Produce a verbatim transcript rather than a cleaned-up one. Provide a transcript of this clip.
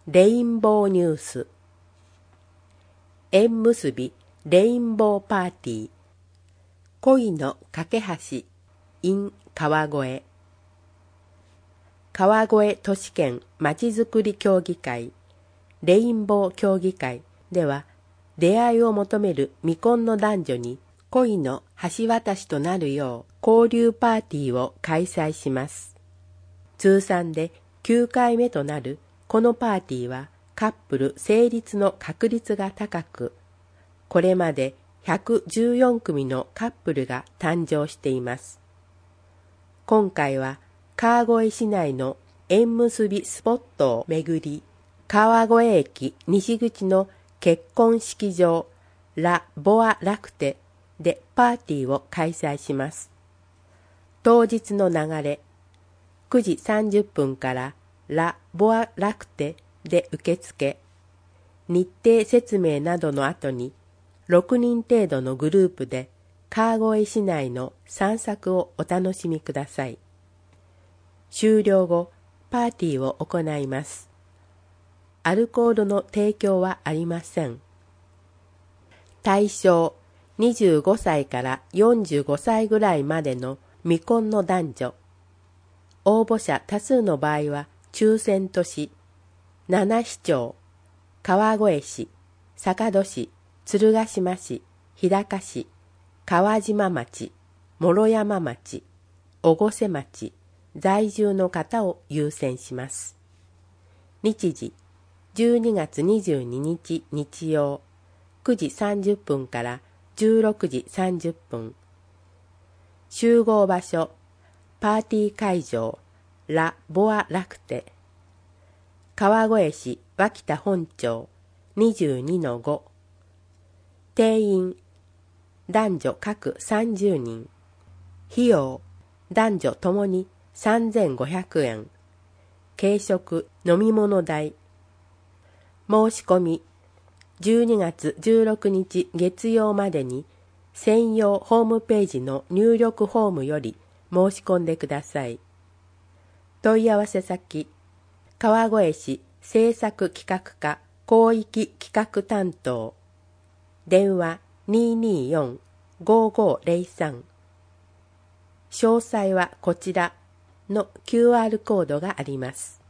レインボーニュース。縁結びレインボーパーティー。恋の架け橋 in 川越。川越都市圏まちづくり協議会レインボー協議会では、出会いを求める未婚の男女に恋の橋渡しとなるよう交流パーティーを開催します。通算できゅうかいめとなるこのパーティーはカップル成立の確率が高く、これまでひゃくじゅうよんくみのカップルが誕生しています。今回は川越市内の縁結びスポットを巡り、川越駅西口の結婚式場ラ・ボア・ラクテでパーティーを開催します。当日の流れ、くじさんじゅっぷんからラ・ボア・ラクテで受付、日程説明などの後にろくにん程度のグループで川越市内の散策をお楽しみください。終了後、パーティーを行います。アルコールの提供はありません。対象、にじゅうごさいからよんじゅうごさいぐらいまでの未婚の男女。応募者多数の場合は抽選とし、七市町、川越市、坂戸市、鶴ヶ島市、日高市、川島町、諸山町、越生町、在住の方を優先します。日時、じゅうにがつにじゅうににち日曜、くじさんじゅっぷんからじゅうろくじさんじゅっぷん。集合場所、パーティー会場、ラ・ボア・ラクテ。川越市脇田本町 にじゅうにのご。定員、男女各さんじゅうにん。費用、男女ともにさんぜんごひゃくえん。軽食、飲み物代。申し込み、じゅうにがつじゅうろくにち月曜までに専用ホームページの入力フォームより申し込んでください。問い合わせ先、川越市政策企画課広域企画担当。電話 にーにーよん ごーごーぜろさん。詳細はこちらの キューアール コードがあります。